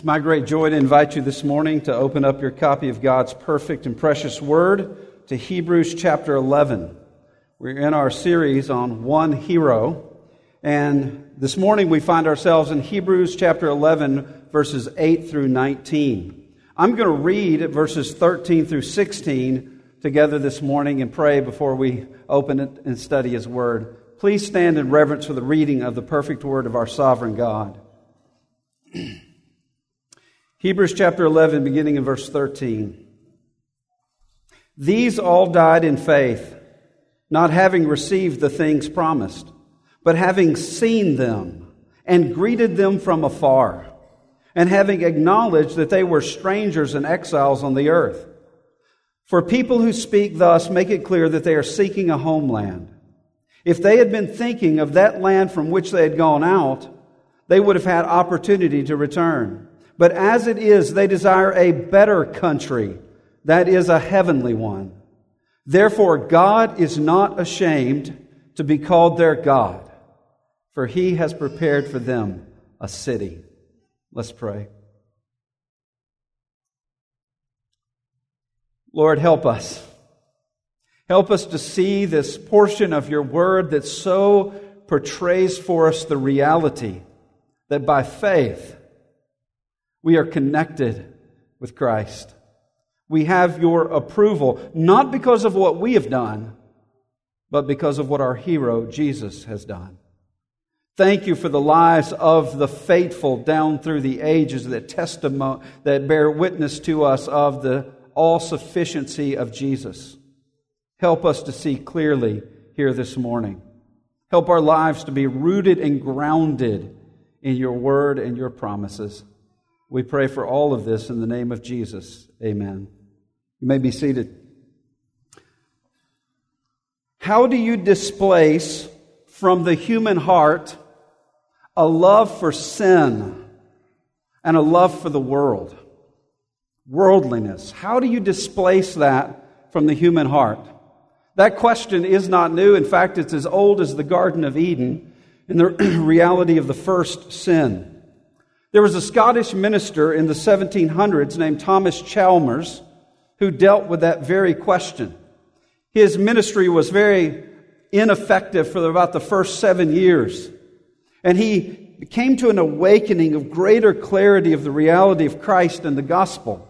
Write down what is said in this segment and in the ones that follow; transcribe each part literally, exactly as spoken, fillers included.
It's my great joy to invite you this morning to open up your copy of God's perfect and precious Word to Hebrews chapter eleven. We're in our series on one hero, and this morning we find ourselves in Hebrews chapter eleven, verses eight through nineteen. I'm going to read verses thirteen through sixteen together this morning and pray before we open it and study His Word. Please stand in reverence for the reading of the perfect Word of our sovereign God. Hebrews chapter eleven, beginning in verse thirteen. These all died in faith, not having received the things promised, but having seen them and greeted them from afar, and having acknowledged that they were strangers and exiles on the earth. For people who speak thus make it clear that they are seeking a homeland. If they had been thinking of that land from which they had gone out, they would have had opportunity to return. But as it is, they desire a better country, that is a heavenly one. Therefore, God is not ashamed to be called their God, for He has prepared for them a city. Let's pray. Lord, help us. Help us to see this portion of Your Word that so portrays for us the reality that by faith we are connected with Christ. We have Your approval, not because of what we have done, but because of what our hero, Jesus, has done. Thank You for the lives of the faithful down through the ages that testimony, that bear witness to us of the all-sufficiency of Jesus. Help us to see clearly here this morning. Help our lives to be rooted and grounded in Your Word and Your promises. We pray for all of this in the name of Jesus. Amen. You may be seated. How do you displace from the human heart a love for sin and a love for the world? Worldliness. How do you displace that from the human heart? That question is not new. In fact, it's as old as the Garden of Eden and the reality of the first sin. There was a Scottish minister in the seventeen hundreds named Thomas Chalmers who dealt with that very question. His ministry was very ineffective for about the first seven years. And he came to an awakening of greater clarity of the reality of Christ and the gospel.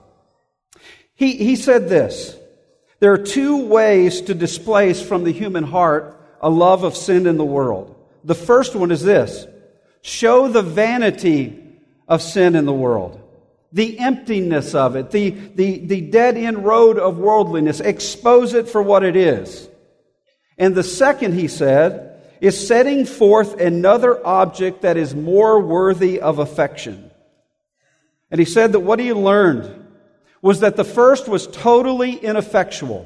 He, he said this: there are two ways to displace from the human heart a love of sin in the world. The first one is this: show the vanity of sin in the world, the emptiness of it, the, the, the dead-end road of worldliness. Expose it for what it is. And the second, he said, is setting forth another object that is more worthy of affection. And he said that what he learned was that the first was totally ineffectual,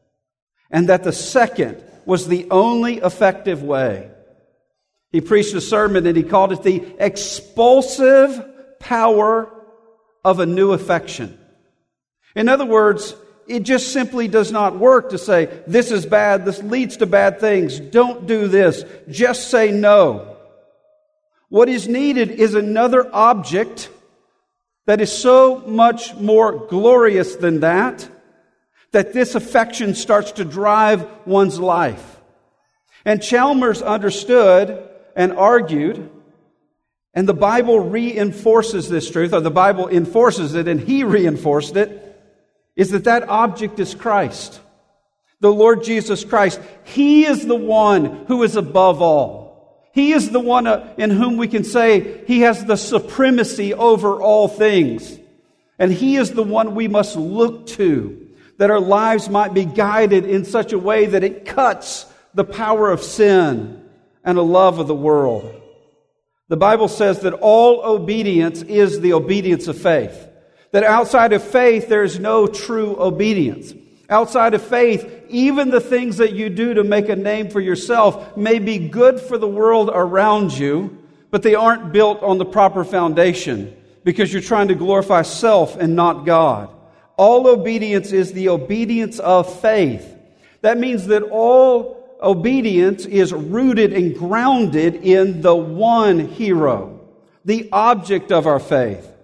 and that the second was the only effective way. He preached a sermon and he called it the expulsive power of a new affection. In other words, it just simply does not work to say, this is bad, this leads to bad things, don't do this, just say no. What is needed is another object that is so much more glorious than that, that this affection starts to drive one's life. And Chalmers understood and argued, and the Bible reinforces this truth, or the Bible enforces it, and he reinforced it, is that that object is Christ. The Lord Jesus Christ. He is the one who is above all. He is the one in whom we can say He has the supremacy over all things. And He is the one we must look to, that our lives might be guided in such a way that it cuts the power of sin and a love of the world. The Bible says that all obedience is the obedience of faith. That outside of faith, there is no true obedience. Outside of faith, even the things that you do to make a name for yourself may be good for the world around you, but they aren't built on the proper foundation because you're trying to glorify self and not God. All obedience is the obedience of faith. That means that all obedience is rooted and grounded in the one hero, the object of our faith.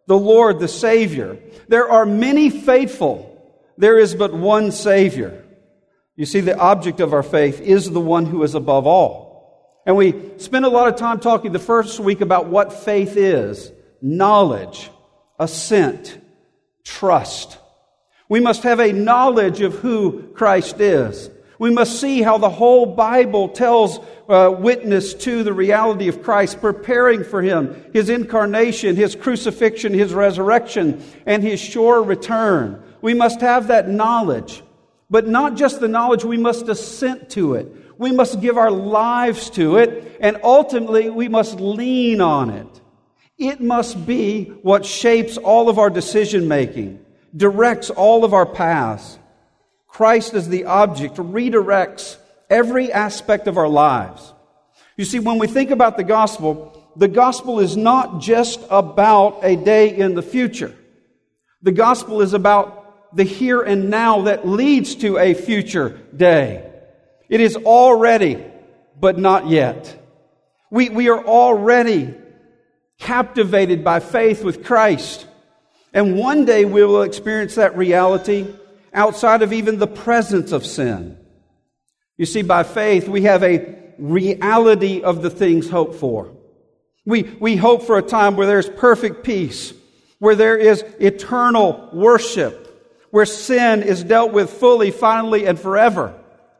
the Lord, the Savior. There are many faithful. There is but one Savior. You see, the object of our faith is the one who is above all. And we spent a lot of time talking the first week about what faith is. Knowledge, assent, trust. We must have a knowledge of who Christ is. We must see how the whole Bible tells uh, witness to the reality of Christ, preparing for Him, His incarnation, His crucifixion, His resurrection, and His sure return. We must have that knowledge. But not just the knowledge, we must assent to it. We must give our lives to it, and ultimately we must lean on it. It must be what shapes all of our decision making, directs all of our paths. Christ as the object redirects every aspect of our lives. You see, when we think about the gospel, the gospel is not just about a day in the future. The gospel is about the here and now that leads to a future day. It is already, but not yet. We, we are already captivated by faith with Christ. And one day we will experience that reality outside of even the presence of sin. You see, by faith, we have a reality of the things hoped for. We, we hope for a time where there's perfect peace, where there is eternal worship, where sin is dealt with fully, finally, and forever.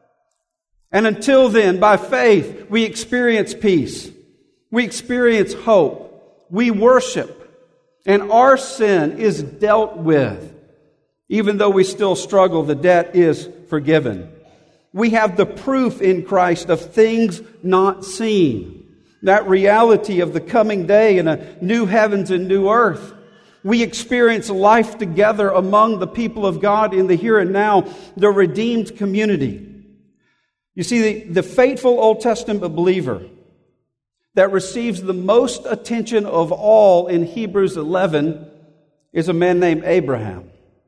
And until then, by faith, we experience peace. We experience hope. We worship. And our sin is dealt with. Even though we still struggle, the debt is forgiven. We have the proof in Christ of things not seen. That reality of the coming day and a new heavens and new earth. We experience life together among the people of God in the here and now, the redeemed community. You see, the, the faithful Old Testament believer that receives the most attention of all in Hebrews eleven is a man named Abraham.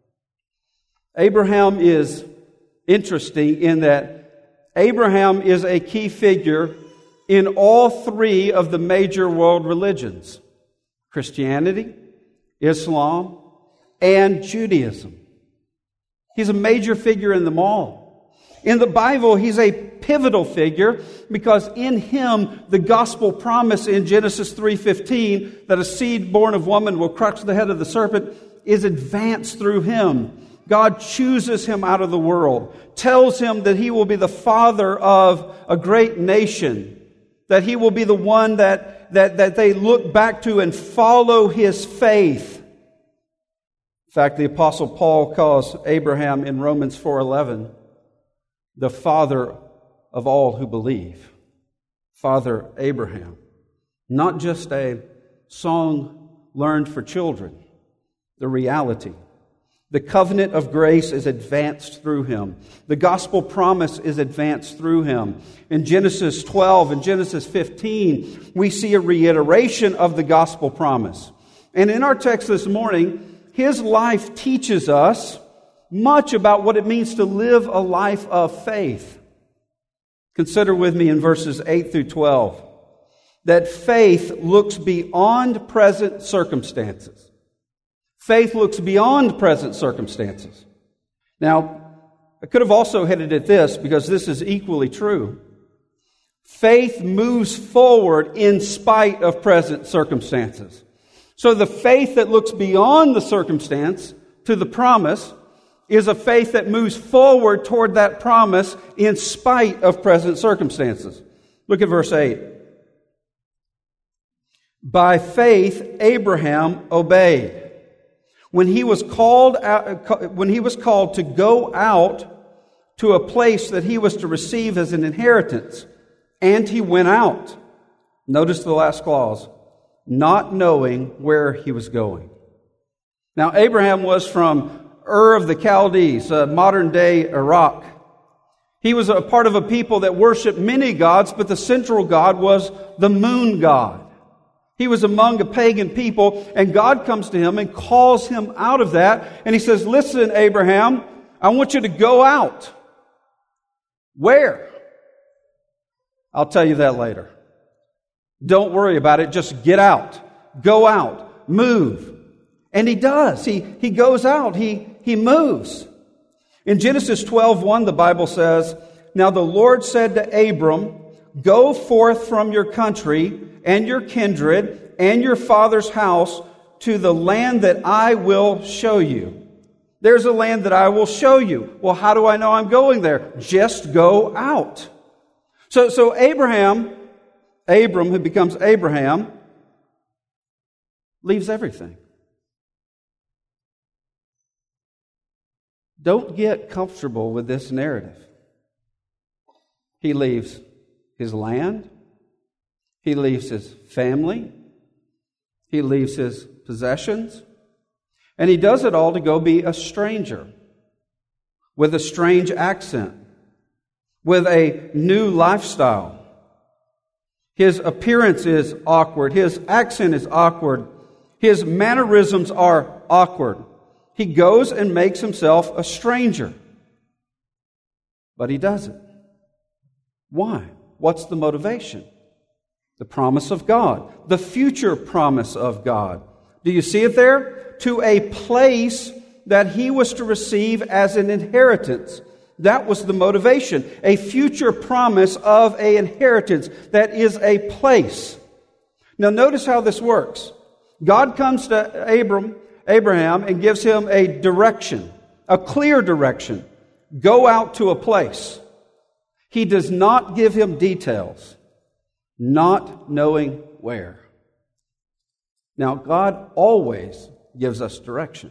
Abraham is interesting in that Abraham is a key figure in all three of the major world religions: Christianity, Islam, and Judaism. He's a major figure in them all. In the Bible, he's a pivotal figure because in him, the gospel promise in Genesis three fifteen that a seed born of woman will crush the head of the serpent is advanced through him. God chooses him out of the world, tells him that he will be the father of a great nation, that he will be the one that, that, that they look back to and follow his faith. In fact, the Apostle Paul calls Abraham in Romans four eleven the father of all who believe. Father Abraham. Not just a song learned for children, the reality. The covenant of grace is advanced through him. The gospel promise is advanced through him. In Genesis twelve and Genesis fifteen, we see a reiteration of the gospel promise. And in our text this morning, his life teaches us much about what it means to live a life of faith. Consider with me in verses eight through twelve that faith looks beyond present circumstances. Faith looks beyond present circumstances. Now, I could have also headed at this because this is equally true. Faith moves forward in spite of present circumstances. So the faith that looks beyond the circumstance to the promise is a faith that moves forward toward that promise in spite of present circumstances. Look at verse eight. By faith, Abraham obeyed. When he was called out, when he was called to go out to a place that he was to receive as an inheritance, and he went out. Notice the last clause, not knowing where he was going. Now, Abraham was from Ur of the Chaldees, uh, modern-day Iraq. He was a part of a people that worshiped many gods, but the central god was the moon god. He was among a pagan people, and God comes to him and calls him out of that. And he says, listen, Abraham, I want you to go out. Where? I'll tell you that later. Don't worry about it. Just get out. Go out. Move. And he does. He, he goes out. He, he moves. In Genesis twelve one, the Bible says, "Now the Lord said to Abram, go forth from your country and your kindred and your father's house to the land that I will show you." There's a land that I will show you. Well, how do I know I'm going there? Just go out. So, so Abraham, Abram, who becomes Abraham, leaves everything. Don't get comfortable with this narrative. He leaves his land. He leaves his family. He leaves his possessions. And he does it all to go be a stranger with a strange accent, with a new lifestyle. His appearance is awkward. His accent is awkward. His mannerisms are awkward. He goes and makes himself a stranger. But he does it. Why? What's the motivation? The promise of God. The future promise of God. Do you see it there? To a place that he was to receive as an inheritance. That was the motivation. A future promise of an inheritance that is a place. Now notice how this works. God comes to Abram, Abraham and gives him a direction, a clear direction. Go out to a place. He does not give him details, not knowing where. Now, God always gives us direction.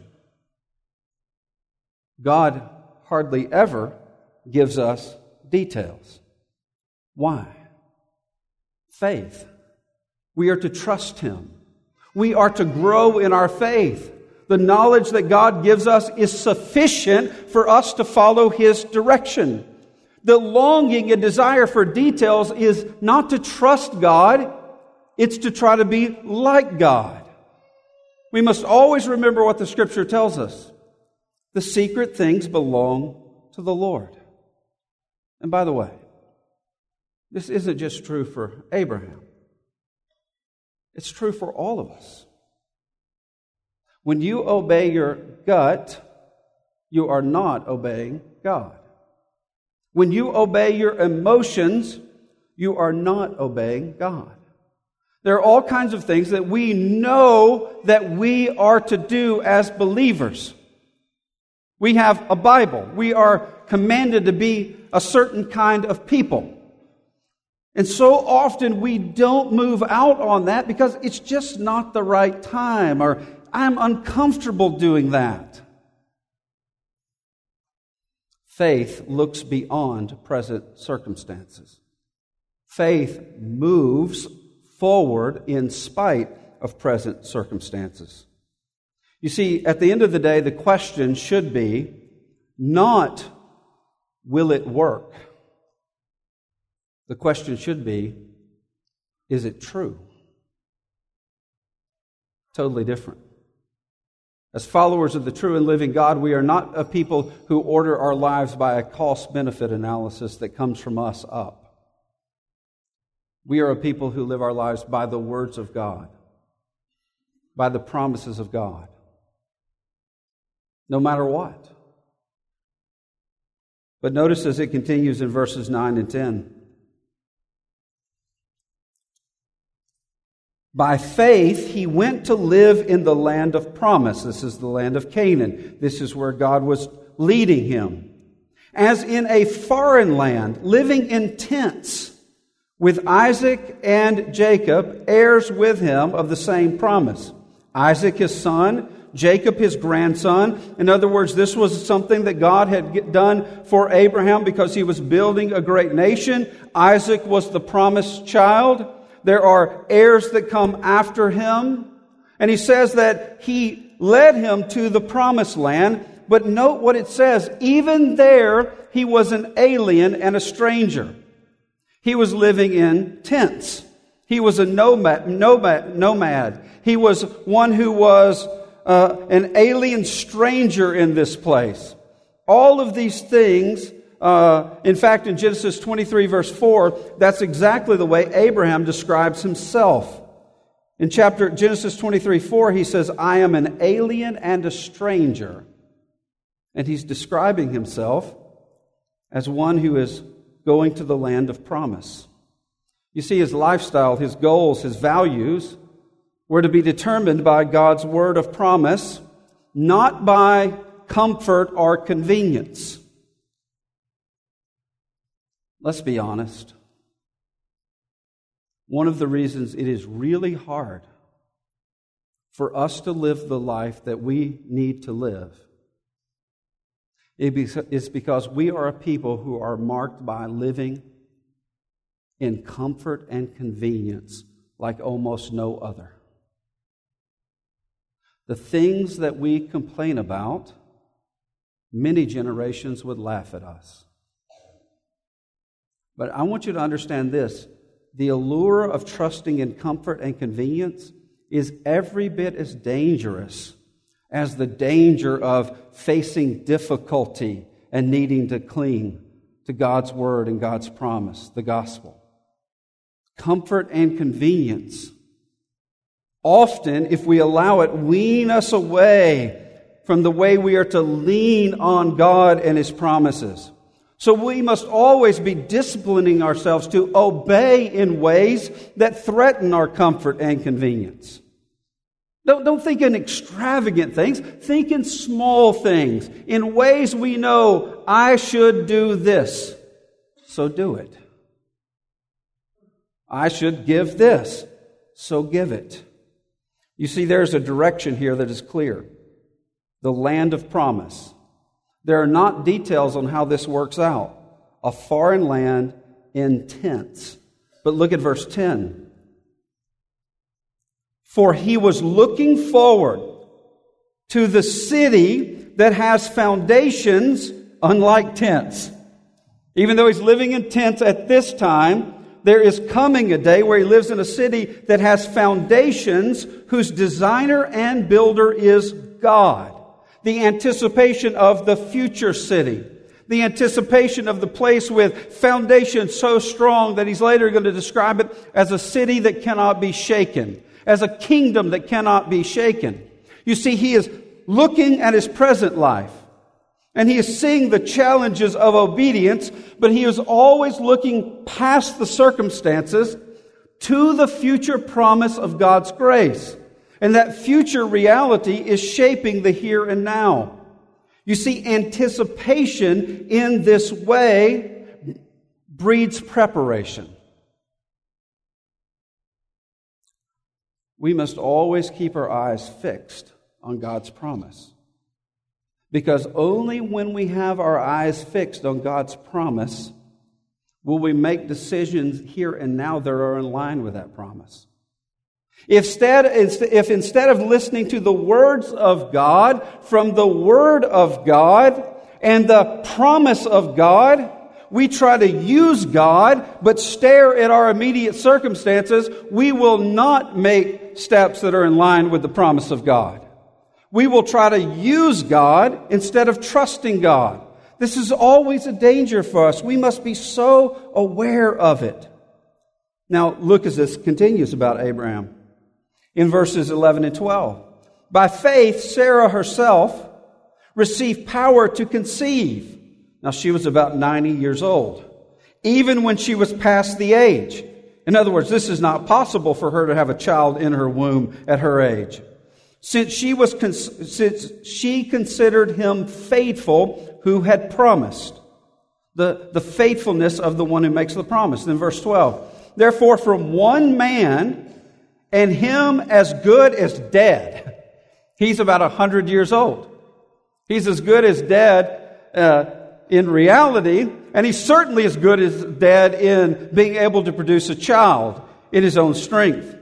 God hardly ever gives us details. Why? Faith. We are to trust Him. We are to grow in our faith. The knowledge that God gives us is sufficient for us to follow His direction. The longing and desire for details is not to trust God, it's to try to be like God. We must always remember what the Scripture tells us. The secret things belong to the Lord. And by the way, this isn't just true for Abraham. It's true for all of us. When you obey your gut, you are not obeying God. When you obey your emotions, you are not obeying God. There are all kinds of things that we know that we are to do as believers. We have a Bible. We are commanded to be a certain kind of people. And so often we don't move out on that because it's just not the right time, or I'm uncomfortable doing that. Faith looks beyond present circumstances. Faith moves forward in spite of present circumstances. You see, at the end of the day, the question should be not, will it work? The question should be, is it true? Totally different. As followers of the true and living God, we are not a people who order our lives by a cost-benefit analysis that comes from us up. We are a people who live our lives by the words of God, by the promises of God, no matter what. But notice as it continues in verses nine and ten. By faith, he went to live in the land of promise. This is the land of Canaan. This is where God was leading him. As in a foreign land, living in tents, with Isaac and Jacob, heirs with him of the same promise. Isaac his son, Jacob his grandson. In other words, this was something that God had done for Abraham because he was building a great nation. Isaac was the promised child. There are heirs that come after him. And he says that he led him to the promised land. But note what it says. Even there, he was an alien and a stranger. He was living in tents. He was a nomad. nomad, nomad. He was one who was uh, an alien stranger in this place. All of these things, uh, in fact, in Genesis twenty-three, verse four, that's exactly the way Abraham describes himself. In chapter Genesis twenty-three four, he says, I am an alien and a stranger. And he's describing himself as one who is going to the land of promise. You see, his lifestyle, his goals, his values were to be determined by God's word of promise, not by comfort or convenience. Let's be honest. One of the reasons it is really hard for us to live the life that we need to live is because we are a people who are marked by living in comfort and convenience like almost no other. The things that we complain about, many generations would laugh at us. But I want you to understand this. The allure of trusting in comfort and convenience is every bit as dangerous as the danger of facing difficulty and needing to cling to God's word and God's promise, the gospel. Comfort and convenience often, if we allow it, wean us away from the way we are to lean on God and His promises. So we must always be disciplining ourselves to obey in ways that threaten our comfort and convenience. Don't, don't think in extravagant things. Think in small things, in ways we know I should do this, so do it. I should give this, so give it. You see, there's a direction here that is clear. The land of promise. There are not details on how this works out. A foreign land in tents. But look at verse ten. For he was looking forward to the city that has foundations unlike tents. Even though he's living in tents at this time, there is coming a day where he lives in a city that has foundations whose designer and builder is God. The anticipation of the future city. The anticipation of the place with foundations so strong that he's later going to describe it as a city that cannot be shaken. As a kingdom that cannot be shaken. You see, he is looking at his present life. And he is seeing the challenges of obedience, but he is always looking past the circumstances to the future promise of God's grace. And that future reality is shaping the here and now. You see, anticipation in this way breeds preparation. We must always keep our eyes fixed on God's promise. Because only when we have our eyes fixed on God's promise will we make decisions here and now that are in line with that promise. If instead, if instead of listening to the words of God from the Word of God and the promise of God, we try to use God but stare at our immediate circumstances, we will not make steps that are in line with the promise of God. We will try to use God instead of trusting God. This is always a danger for us. We must be so aware of it. Now, look as this continues about Abraham. In verses eleven and twelve. By faith, Sarah herself received power to conceive. Now, she was about ninety years old, even when she was past the age. In other words, this is not possible for her to have a child in her womb at her age. Since she was, since she considered him faithful who had promised. The, the faithfulness of the one who makes the promise. Then verse twelve. Therefore, from one man, and him as good as dead. He's about a hundred years old. He's as good as dead uh, in reality, and he's certainly as good as dead in being able to produce a child in his own strength.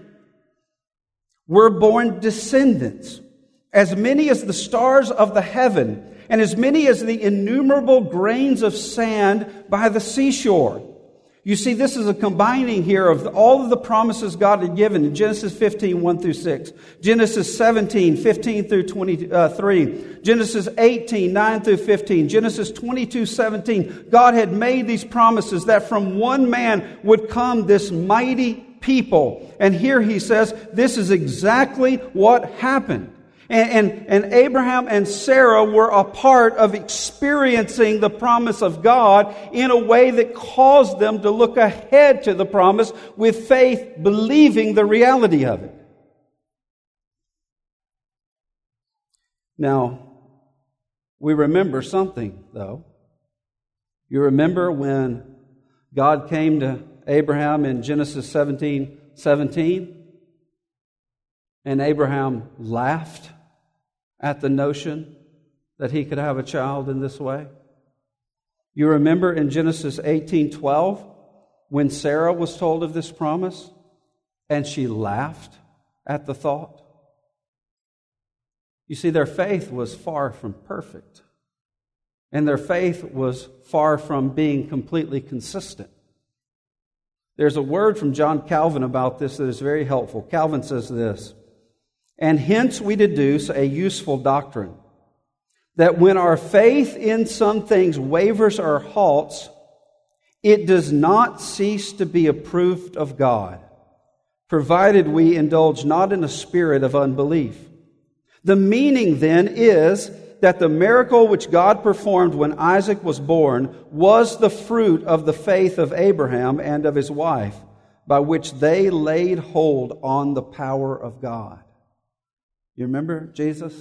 We're born descendants, as many as the stars of the heaven, and as many as the innumerable grains of sand by the seashore. You see, this is a combining here of all of the promises God had given in Genesis fifteen, one through six, Genesis seventeen, fifteen through twenty-three, Genesis eighteen, nine through fifteen, Genesis twenty-two, seventeen. God had made these promises that from one man would come this mighty people. And here he says this is exactly what happened. And, and, and Abraham and Sarah were a part of experiencing the promise of God in a way that caused them to look ahead to the promise with faith, believing the reality of it. Now, we remember something, though. You remember when God came to Abraham in Genesis seventeen seventeen? And Abraham laughed at the notion that he could have a child in this way. You remember in Genesis eighteen twelve when Sarah was told of this promise and she laughed at the thought? You see, their faith was far from perfect. And their faith was far from being completely consistent. There's a word from John Calvin about this that is very helpful. Calvin says this, "And hence we deduce a useful doctrine, that when our faith in some things wavers or halts, it does not cease to be approved of God, provided we indulge not in a spirit of unbelief. The meaning then is that the miracle which God performed when Isaac was born was the fruit of the faith of Abraham and of his wife, by which they laid hold on the power of God." You remember Jesus?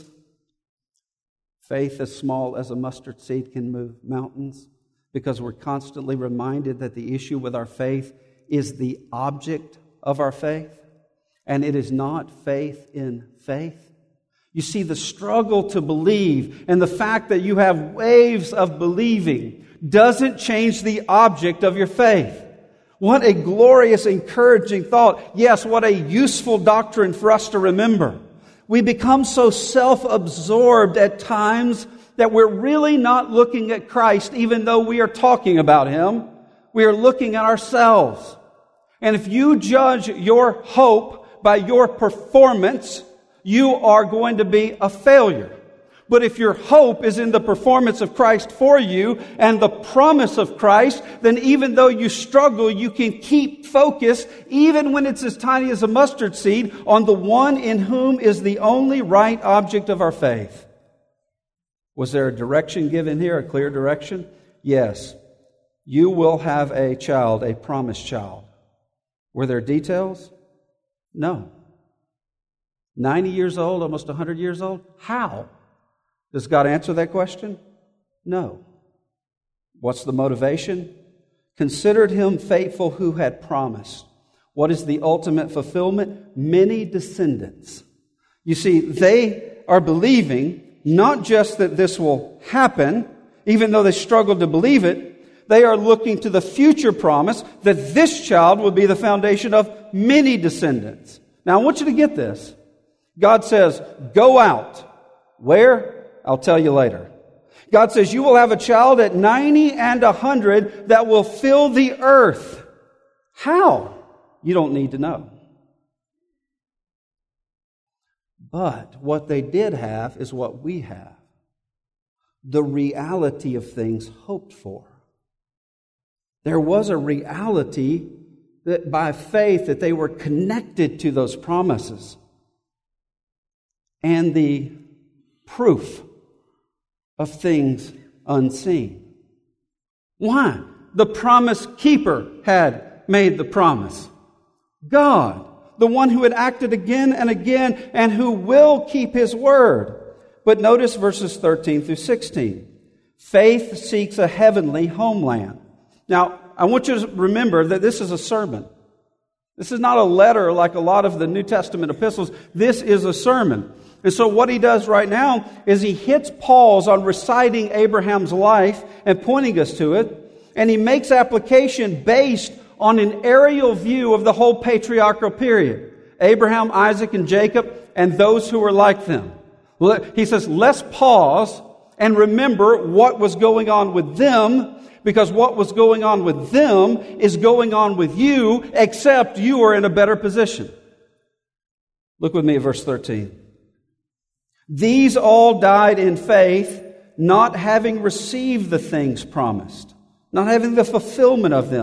Faith as small as a mustard seed can move mountains, because we're constantly reminded that the issue with our faith is the object of our faith, and it is not faith in faith. You see, the struggle to believe and the fact that you have waves of believing doesn't change the object of your faith. What a glorious, encouraging thought. Yes, what a useful doctrine for us to remember. We become so self-absorbed at times that we're really not looking at Christ, even though we are talking about Him. We are looking at ourselves. And if you judge your hope by your performance, you are going to be a failure. But if your hope is in the performance of Christ for you and the promise of Christ, then even though you struggle, you can keep focused, even when it's as tiny as a mustard seed, on the one in whom is the only right object of our faith. Was there a direction given here, a clear direction? Yes. You will have a child, a promised child. Were there details? No. ninety years old, almost one hundred years old? How? Does God answer that question? No. What's the motivation? Considered him faithful who had promised. What is the ultimate fulfillment? Many descendants. You see, they are believing not just that this will happen, even though they struggle to believe it, they are looking to the future promise that this child will be the foundation of many descendants. Now, I want you to get this. God says, go out. Where? I'll tell you later. God says, you will have a child at ninety and one hundred that will fill the earth. How? You don't need to know. But what they did have is what we have. The reality of things hoped for. There was a reality that by faith that they were connected to those promises. And the proof of things unseen. Why? The promise keeper had made the promise. God, the one who had acted again and again and who will keep His word. But notice verses thirteen through sixteen. Faith seeks a heavenly homeland. Now, I want you to remember that this is a sermon. This is not a letter like a lot of the New Testament epistles. This is a sermon. And so what he does right now is he hits pause on reciting Abraham's life and pointing us to it. And he makes application based on an aerial view of the whole patriarchal period. Abraham, Isaac, and Jacob, and those who were like them. He says, let's pause and remember what was going on with them, because what was going on with them is going on with you, except you are in a better position. Look with me at verse thirteen. These all died in faith, not having received the things promised, not having the fulfillment of them,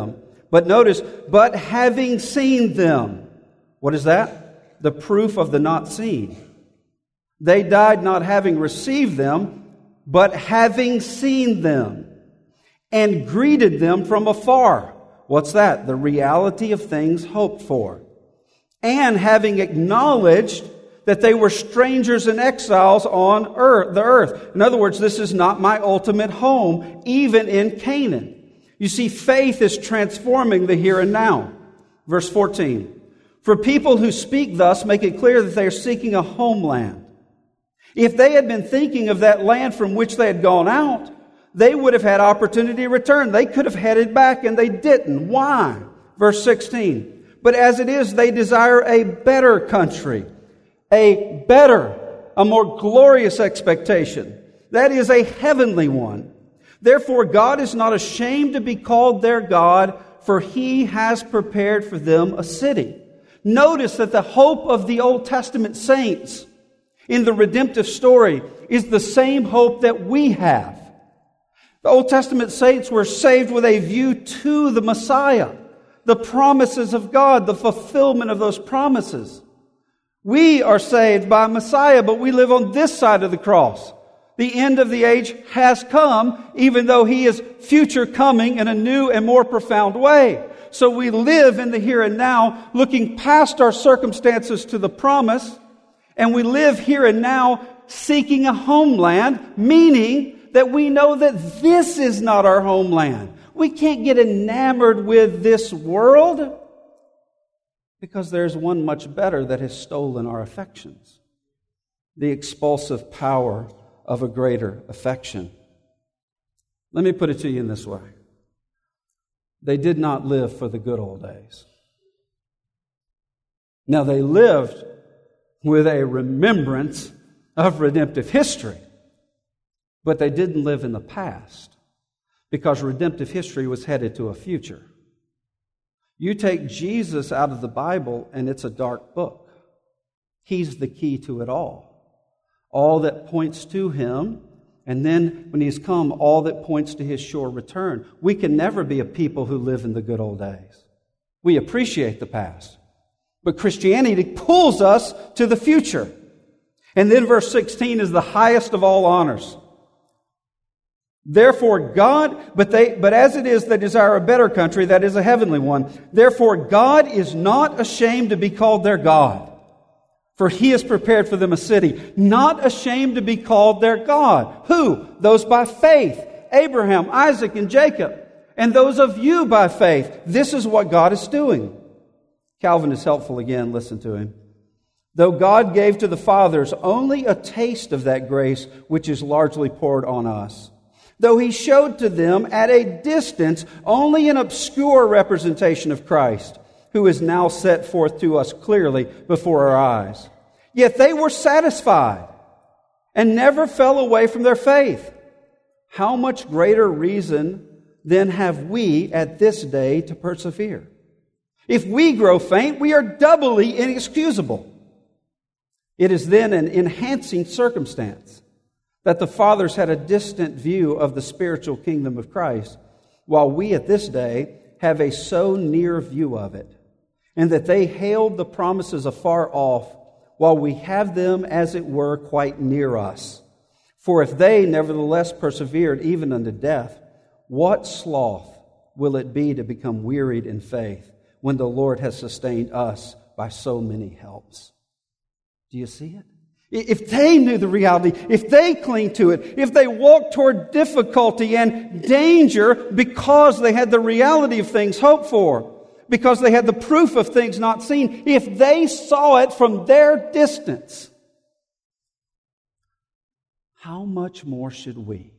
But notice, but having seen them. What is that? The proof of the not seen. They died not having received them, but having seen them, and greeted them from afar. What's that? The reality of things hoped for. And having acknowledged that they were strangers and exiles on earth, the earth. In other words, this is not my ultimate home, even in Canaan. You see, faith is transforming the here and now. Verse fourteen. For people who speak thus make it clear that they are seeking a homeland. If they had been thinking of that land from which they had gone out, they would have had opportunity to return. They could have headed back, and they didn't. Why? Verse sixteen. But as it is, they desire a better country, a better, a more glorious expectation. That is a heavenly one. Therefore, God is not ashamed to be called their God, for He has prepared for them a city. Notice that the hope of the Old Testament saints in the redemptive story is the same hope that we have. The Old Testament saints were saved with a view to the Messiah, the promises of God, the fulfillment of those promises. We are saved by Messiah, but we live on this side of the cross. The end of the age has come, even though He is future coming in a new and more profound way. So we live in the here and now, looking past our circumstances to the promise, and we live here and now seeking a homeland, meaning that we know that this is not our homeland. We can't get enamored with this world because there's one much better that has stolen our affections. The expulsive power of a greater affection. Let me put it to you in this way. They did not live for the good old days. Now, they lived with a remembrance of redemptive history, but they didn't live in the past because redemptive history was headed to a future. You take Jesus out of the Bible and it's a dark book. He's the key to it all. All that points to Him, and then when He's come, all that points to His sure return. We can never be a people who live in the good old days. We appreciate the past. But Christianity pulls us to the future. And then verse sixteen is the highest of all honors. Therefore God, but they, but as it is, they desire a better country, that is a heavenly one. Therefore God is not ashamed to be called their God, for He has prepared for them a city. Not ashamed to be called their God. Who? Those by faith. Abraham, Isaac, and Jacob. And those of you by faith. This is what God is doing. Calvin is helpful again. Listen to him. Though God gave to the fathers only a taste of that grace which is largely poured on us, though He showed to them at a distance only an obscure representation of Christ, who is now set forth to us clearly before our eyes. Yet they were satisfied and never fell away from their faith. How much greater reason then have we at this day to persevere? If we grow faint, we are doubly inexcusable. It is then an enhancing circumstance that the fathers had a distant view of the spiritual kingdom of Christ, while we at this day have a so near view of it, and that they hailed the promises afar off, while we have them, as it were, quite near us. For if they nevertheless persevered even unto death, what sloth will it be to become wearied in faith, when the Lord has sustained us by so many helps? Do you see it? If they knew the reality, if they cling to it, if they walked toward difficulty and danger because they had the reality of things hoped for, because they had the proof of things not seen, if they saw it from their distance, how much more should we?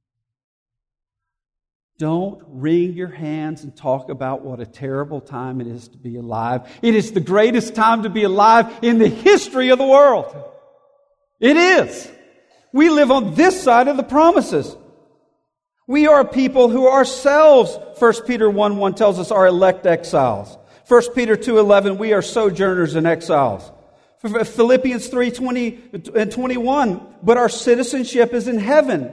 Don't wring your hands and talk about what a terrible time it is to be alive. It is the greatest time to be alive in the history of the world. It is. We live on this side of the promises. We are a people who ourselves, First Peter one one tells us, are elect exiles. First Peter two eleven, we are sojourners and exiles. Philippians three twenty and twenty-one, but our citizenship is in heaven,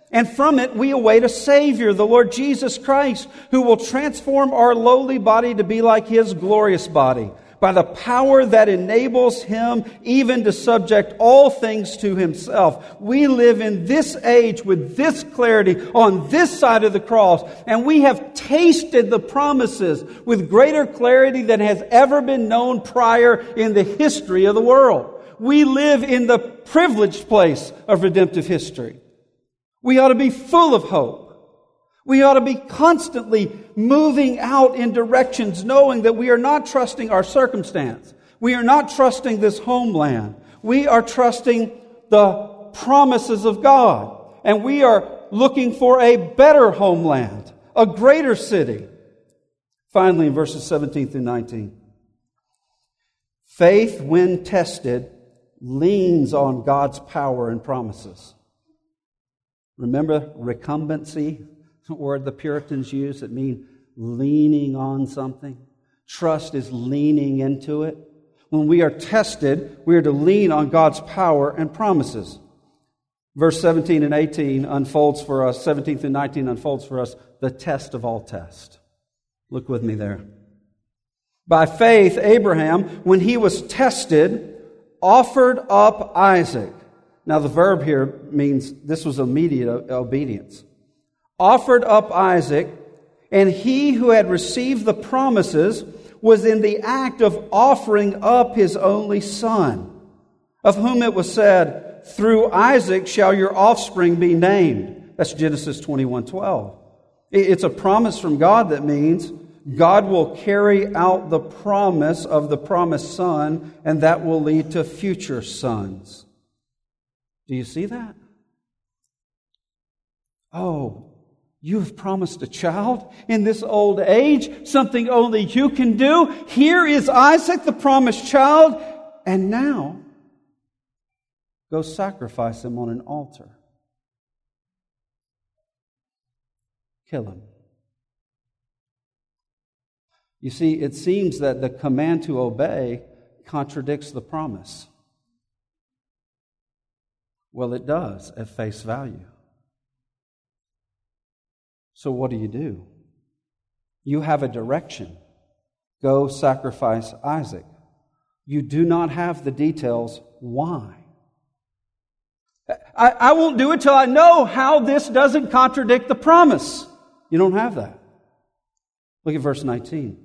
And from it we await a Savior, the Lord Jesus Christ, who will transform our lowly body to be like His glorious body, by the power that enables Him even to subject all things to Himself. We live in this age with this clarity on this side of the cross, and we have tasted the promises with greater clarity than has ever been known prior in the history of the world. We live in the privileged place of redemptive history. We ought to be full of hope. We ought to be constantly moving out in directions knowing that we are not trusting our circumstance. We are not trusting this homeland. We are trusting the promises of God. And we are looking for a better homeland, a greater city. Finally, in verses seventeen through nineteen. Faith, when tested, leans on God's power and promises. Remember recumbency? Word the Puritans use that mean leaning on something. Trust is leaning into it. When we are tested, we are to lean on God's power and promises. Verse seventeen and eighteen unfolds for us, seventeen through nineteen unfolds for us the test of all tests. Look with me there. By faith, Abraham, when he was tested, offered up Isaac. Now the verb here means this was immediate obedience. Offered up Isaac, and he who had received the promises was in the act of offering up his only son, of whom it was said, through Isaac shall your offspring be named. That's Genesis twenty-one twelve. It's a promise from God that means God will carry out the promise of the promised son, and that will lead to future sons. Do you see that? Oh, you have promised a child in this old age, something only you can do. Here is Isaac, the promised child, and now go sacrifice him on an altar. Kill him. You see, it seems that the command to obey contradicts the promise. Well, it does at face value. So what do you do? You have a direction. Go sacrifice Isaac. You do not have the details why. I, I won't do it till I know how this doesn't contradict the promise. You don't have that. Look at verse nineteen.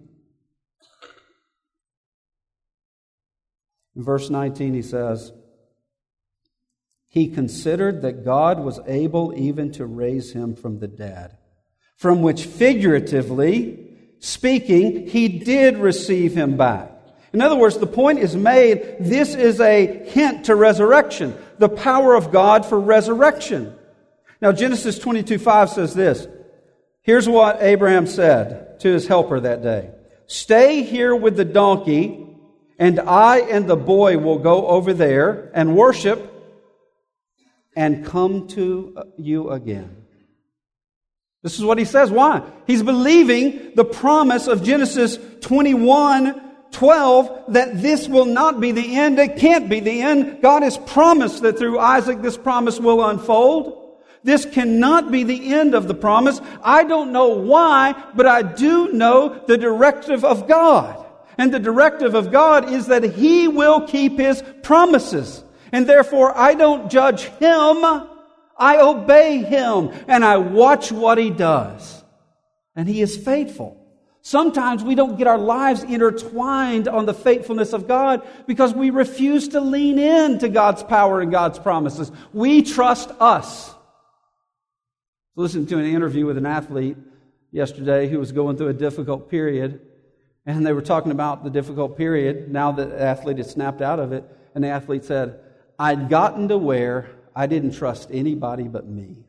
In verse nineteen he says, he considered that God was able even to raise him from the dead, from which figuratively speaking, he did receive him back. In other words, the point is made, this is a hint to resurrection, the power of God for resurrection. Now, Genesis twenty-two five says this. Here's what Abraham said to his helper that day. Stay here with the donkey, and I and the boy will go over there and worship and come to you again. This is what he says. Why? He's believing the promise of Genesis twenty-one twelve that this will not be the end. It can't be the end. God has promised that through Isaac this promise will unfold. This cannot be the end of the promise. I don't know why, but I do know the directive of God. And the directive of God is that He will keep His promises. And therefore, I don't judge Him. I obey Him. And I watch what He does. And He is faithful. Sometimes we don't get our lives intertwined on the faithfulness of God because we refuse to lean in to God's power and God's promises. We trust us. I listened to an interview with an athlete yesterday who was going through a difficult period. And they were talking about the difficult period now that the athlete had snapped out of it. And the athlete said, I'd gotten to where I didn't trust anybody but me.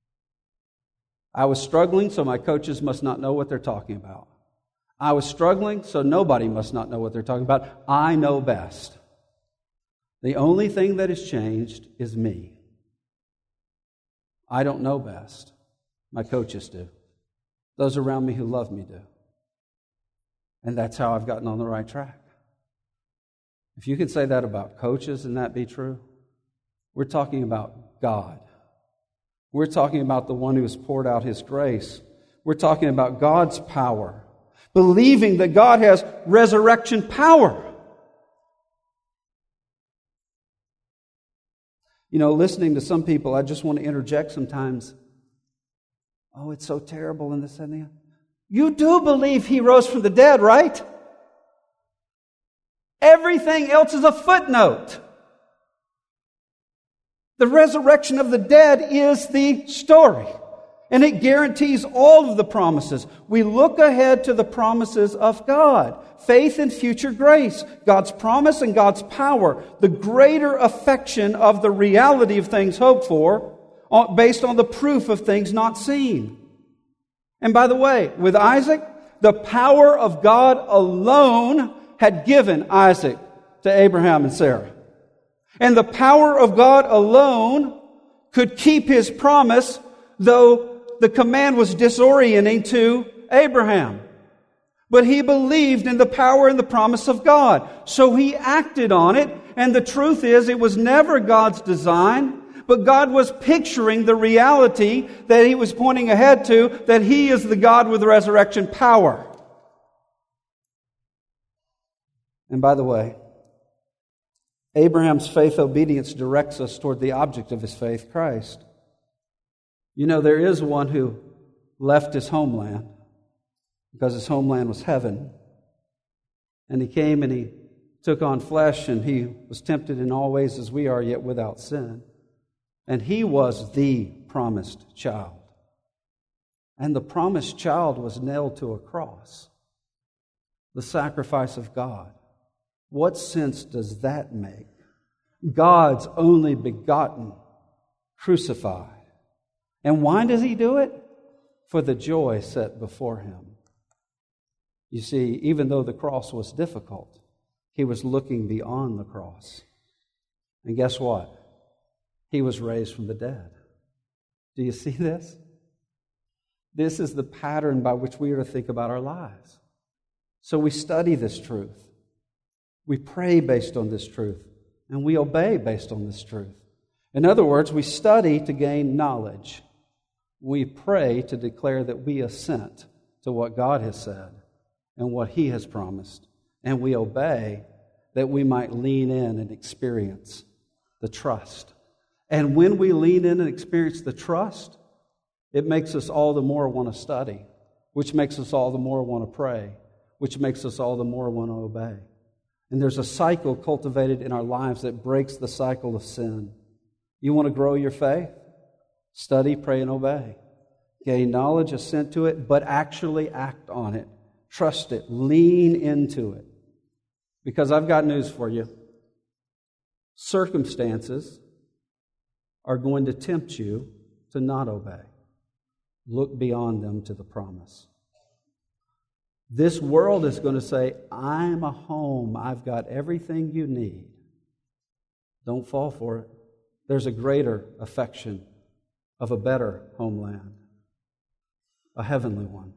I was struggling, so my coaches must not know what they're talking about. I was struggling, so nobody must not know what they're talking about. I know best. The only thing that has changed is me. I don't know best. My coaches do. Those around me who love me do. And that's how I've gotten on the right track. If you could say that about coaches and that be true, we're talking about God. We're talking about the one who has poured out His grace. We're talking about God's power. Believing that God has resurrection power. You know, listening to some people, I just want to interject sometimes. Oh, it's so terrible in this and that. You do believe He rose from the dead, right? Everything else is a footnote. The resurrection of the dead is the story. And it guarantees all of the promises. We look ahead to the promises of God. Faith and future grace. God's promise and God's power. The greater affection of the reality of things hoped for, based on the proof of things not seen. And by the way, with Isaac, the power of God alone had given Isaac to Abraham and Sarah. And the power of God alone could keep His promise, though the command was disorienting to Abraham. But he believed in the power and the promise of God. So he acted on it. And the truth is, it was never God's design, but God was picturing the reality that He was pointing ahead to, that He is the God with resurrection power. And by the way, Abraham's faith obedience directs us toward the object of his faith, Christ. You know, there is one who left his homeland because his homeland was heaven. And He came and He took on flesh, and He was tempted in all ways as we are, yet without sin. And He was the promised child. And the promised child was nailed to a cross. The sacrifice of God. What sense does that make? God's only begotten, crucified. And why does He do it? For the joy set before Him. You see, even though the cross was difficult, He was looking beyond the cross. And guess what? He was raised from the dead. Do you see this? This is the pattern by which we are to think about our lives. So we study this truth. We pray based on this truth. And we obey based on this truth. In other words, we study to gain knowledge. We pray to declare that we assent to what God has said and what He has promised. And we obey that we might lean in and experience the trust. And when we lean in and experience the trust, it makes us all the more want to study, which makes us all the more want to pray, which makes us all the more want to obey. And there's a cycle cultivated in our lives that breaks the cycle of sin. You want to grow your faith? Study, pray, and obey. Gain knowledge, assent to it, but actually act on it. Trust it. Lean into it. Because I've got news for you. Circumstances are going to tempt you to not obey. Look beyond them to the promise. This world is going to say, I'm a home. I've got everything you need. Don't fall for it. There's a greater affection of a better homeland, a heavenly one.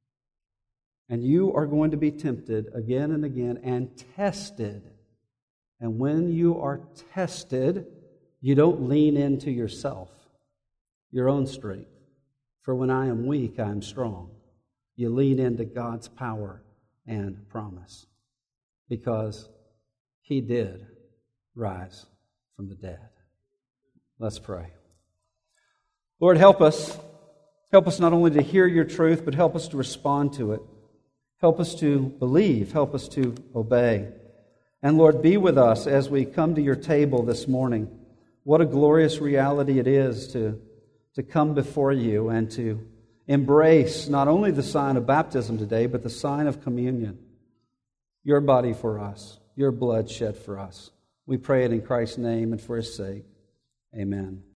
And you are going to be tempted again and again and tested. And when you are tested, you don't lean into yourself, your own strength. For when I am weak, I am strong. You lean into God's power and promise. Because He did rise from the dead. Let's pray. Lord, help us. Help us not only to hear Your truth, but help us to respond to it. Help us to believe. Help us to obey. And Lord, be with us as we come to Your table this morning. What a glorious reality it is to, to come before You and to embrace not only the sign of baptism today, but the sign of communion. Your body for us, Your blood shed for us. We pray it in Christ's name and for His sake. Amen.